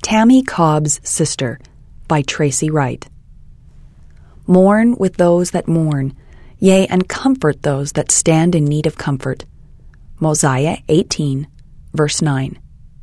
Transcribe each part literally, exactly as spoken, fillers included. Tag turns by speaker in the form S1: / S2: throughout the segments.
S1: Tammy Cobb's Sister by Tracy Wright. Mourn with those that mourn, yea, and comfort those that stand in need of comfort. Mosiah eighteen, verse nine.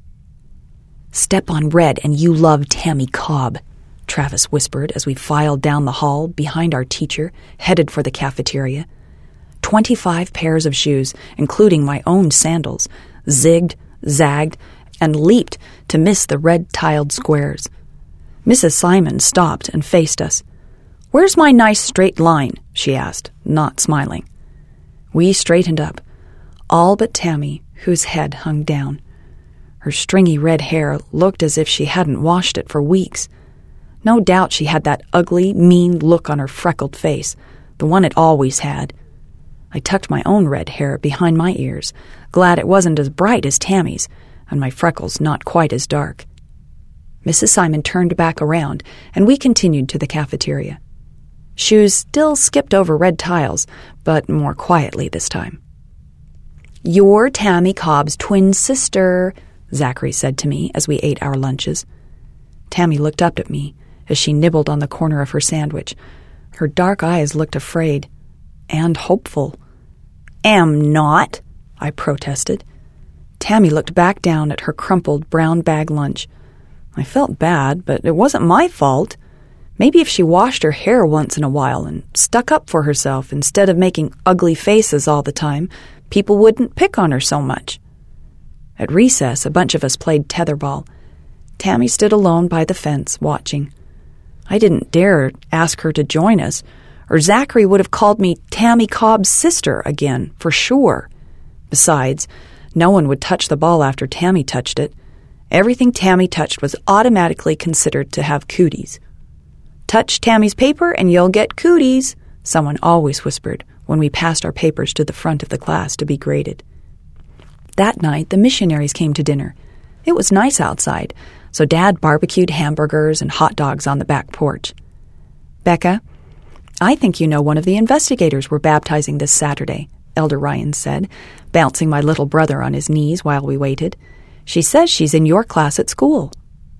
S1: Step on red and you love Tammy Cobb, Travis whispered as we filed down the hall behind our teacher, headed for the cafeteria. Twenty-five pairs of shoes, including my own sandals, zigged, zagged, and leaped to miss the red-tiled squares. Missus Simon stopped and faced us. "Where's my nice straight line?" she asked, not smiling. We straightened up, all but Tammy, whose head hung down. Her stringy red hair looked as if she hadn't washed it for weeks. No doubt she had that ugly, mean look on her freckled face, the one it always had. I tucked my own red hair behind my ears, glad it wasn't as bright as Tammy's, and my freckles not quite as dark. Missus Simon turned back around, and we continued to the cafeteria. Shoes still skipped over red tiles, but more quietly this time. "You're Tammy Cobb's twin sister," Zachary said to me as we ate our lunches. Tammy looked up at me as she nibbled on the corner of her sandwich. Her dark eyes looked afraid and hopeful. "Am not," I protested. Tammy looked back down at her crumpled brown bag lunch. I felt bad, but it wasn't my fault. Maybe if she washed her hair once in a while and stuck up for herself instead of making ugly faces all the time, people wouldn't pick on her so much. At recess, a bunch of us played tetherball. Tammy stood alone by the fence, watching. I didn't dare ask her to join us, or Zachary would have called me Tammy Cobb's sister again, for sure. Besides, no one would touch the ball after Tammy touched it. Everything Tammy touched was automatically considered to have cooties. "Touch Tammy's paper and you'll get cooties," someone always whispered when we passed our papers to the front of the class to be graded. That night, the missionaries came to dinner. It was nice outside, so Dad barbecued hamburgers and hot dogs on the back porch. "Becca, I think you know one of the investigators we're baptizing this Saturday," Elder Ryan said, bouncing my little brother on his knees while we waited. "She says she's in your class at school."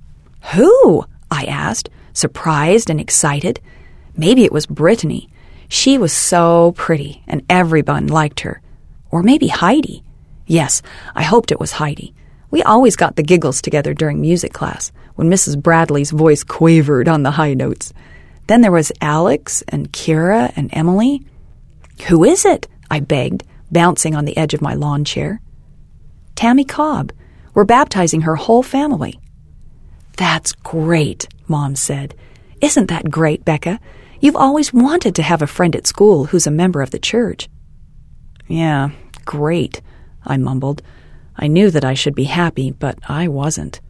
S1: "Who?" I asked, surprised and excited. Maybe it was Brittany. She was so pretty, and everyone liked her. Or maybe Heidi. Yes, I hoped it was Heidi. We always got the giggles together during music class, when Missus Bradley's voice quavered on the high notes. Then there was Alex and Kira and Emily. "Who is it?" I begged, bouncing on the edge of my lawn chair. "Tammy Cobb. We're baptizing her whole family." "That's great," Mom said. "Isn't that great, Becca? You've always wanted to have a friend at school who's a member of the church." "Yeah, great," I mumbled. I knew that I should be happy, but I wasn't.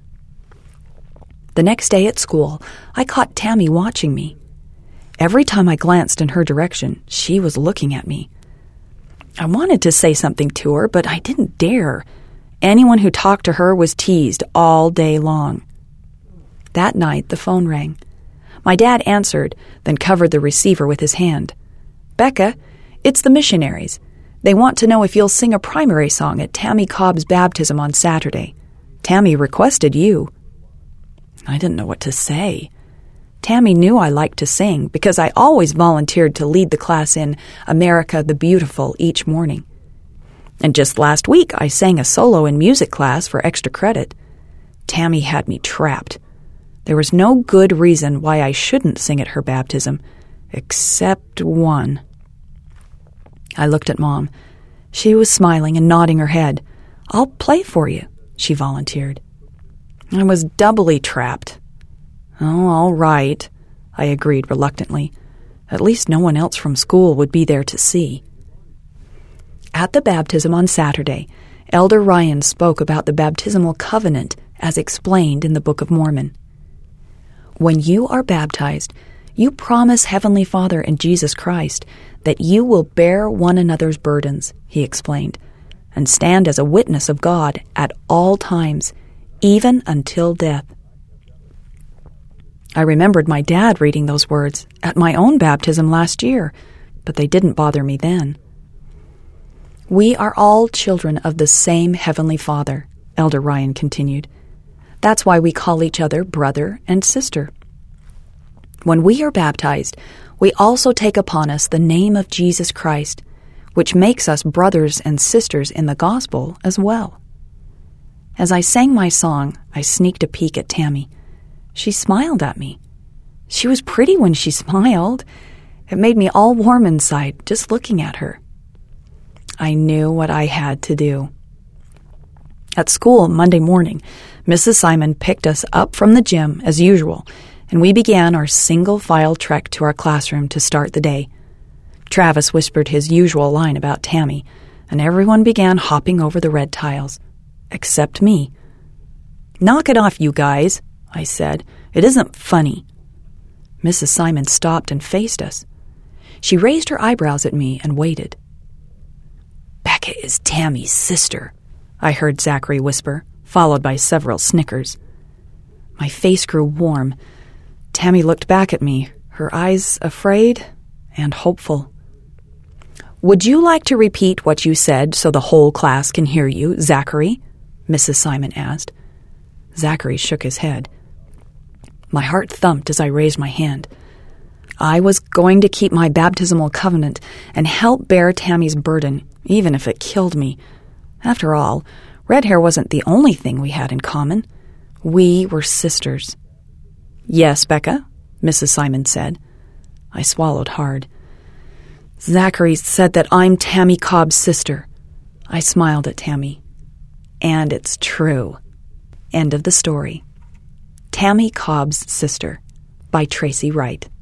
S1: The next day at school, I caught Tammy watching me. Every time I glanced in her direction, she was looking at me. I wanted to say something to her, but I didn't dare. Anyone who talked to her was teased all day long. That night, the phone rang. My dad answered, then covered the receiver with his hand. "Becca, it's the missionaries. They want to know if you'll sing a primary song at Tammy Cobb's baptism on Saturday. Tammy requested you." I didn't know what to say. Tammy knew I liked to sing because I always volunteered to lead the class in America the Beautiful each morning. And just last week, I sang a solo in music class for extra credit. Tammy had me trapped. There was no good reason why I shouldn't sing at her baptism, except one. I looked at Mom. She was smiling and nodding her head. "I'll play for you," she volunteered. I was doubly trapped. "Oh, all right," I agreed reluctantly. At least no one else from school would be there to see. At the baptism on Saturday, Elder Ryan spoke about the baptismal covenant as explained in the Book of Mormon. "When you are baptized, you promise Heavenly Father and Jesus Christ that you will bear one another's burdens," he explained, "and stand as a witness of God at all times, even until death." I remembered my dad reading those words at my own baptism last year, but they didn't bother me then. "We are all children of the same Heavenly Father," Elder Ryan continued. That's why we call each other brother and sister. When we are baptized, we also take upon us the name of Jesus Christ, which makes us brothers and sisters in the gospel as well. As I sang my song, I sneaked a peek at Tammy. She smiled at me. She was pretty when she smiled. It made me all warm inside just looking at her. I knew what I had to do. At school Monday morning, Missus Simon picked us up from the gym as usual, and we began our single-file trek to our classroom to start the day. Travis whispered his usual line about Tammy, and everyone began hopping over the red tiles, except me. "Knock it off, you guys," I said. "It isn't funny." Missus Simon stopped and faced us. She raised her eyebrows at me and waited. "Becca is Tammy's sister," I heard Zachary whisper, followed by several snickers. My face grew warm. Tammy looked back at me, her eyes afraid and hopeful. "Would you like to repeat what you said so the whole class can hear you, Zachary?" Missus Simon asked. Zachary shook his head. My heart thumped as I raised my hand. I was going to keep my baptismal covenant and help bear Tammy's burden, even if it killed me. After all, red hair wasn't the only thing we had in common. We were sisters. "Yes, Becca," Missus Simon said. I swallowed hard. "Zachary said that I'm Tammy Cobb's sister." I smiled at Tammy. "And it's true." End of the story. Tammy Cobb's Sister by Tracy Wright.